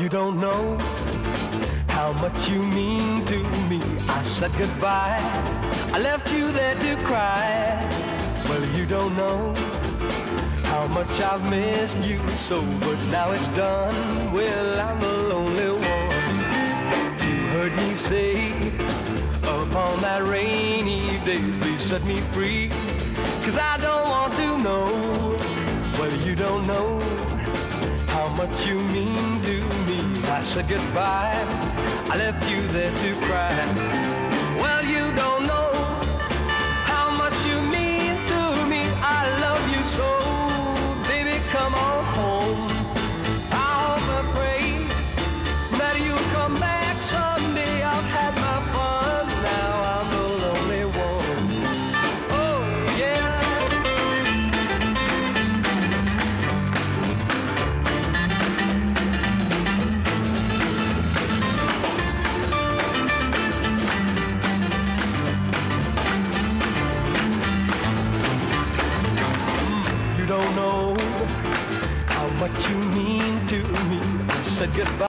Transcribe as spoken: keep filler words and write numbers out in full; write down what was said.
you don't know how much you mean to me. I said goodbye, I left you there to cry. Well, you don't know how much I've missed you so, but now it's done. Well, I'm the lonely one. You heard me say upon that rainy day, please set me free, 'cause I don't want to know. Well, you don't know how much you mean to me. I said goodbye, I left you there to cry. Well, you don't know how much you mean to me. I love you so, baby, come on home. I hope and pray that you'll come back someday. I've had my fun, now I'm the lonely one. Oh, yeah. You don't know how much you mean to me. I said goodbye.